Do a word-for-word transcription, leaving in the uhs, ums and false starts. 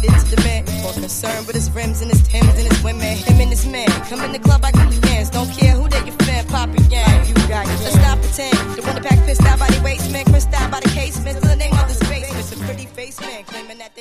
related to the man. More concerned with his rims and his Timbs and his women. Him and his man. Come in the club like hooligans. Don't care who that you fan, pop again. You got it. Let's stop pretend. The one that pack pissed out by the waist, man. Crissed out by the casement. To the name of this basement. It's a pretty face man claiming that.